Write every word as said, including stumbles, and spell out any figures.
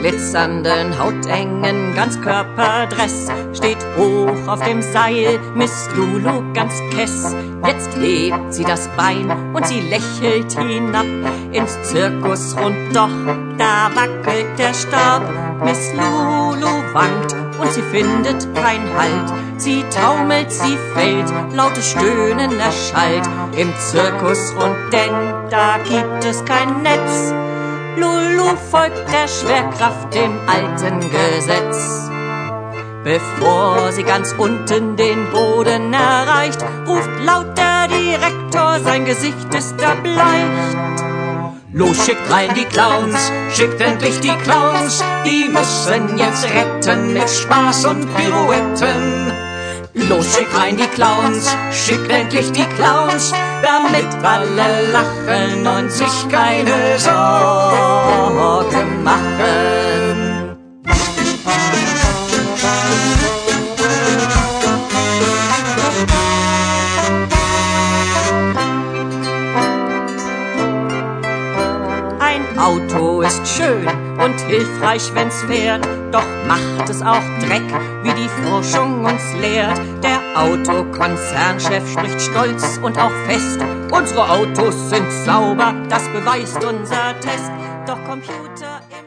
glitzernden, hautengen Ganzkörperdress steht hoch auf dem Seil Miss Lulu ganz kess. Jetzt hebt sie das Bein und sie lächelt hinab ins Zirkusrund, doch da wackelt der Stab. Miss Lulu wankt und sie findet kein Halt. Sie taumelt, sie fällt, lautes Stöhnen erschallt im Zirkusrund, denn da gibt es kein Netz. Lulu folgt der Schwerkraft, dem alten Gesetz. Bevor sie ganz unten den Boden erreicht, ruft laut der Direktor, sein Gesicht ist erbleicht. Los, schickt rein die Clowns, schickt endlich die Clowns, die müssen jetzt retten mit Spaß und Pirouetten. Los, schickt rein die Clowns, schickt endlich die Clowns, damit alle lachen und sich keine Sorgen machen. Ein Auto ist schön und hilfreich, wenn's fährt, doch macht es auch Dreck, wie die Forschung uns lehrt. Der Autokonzernchef spricht stolz und auch fest: Unsere Autos sind sauber, das beweist unser Test. Doch Computer im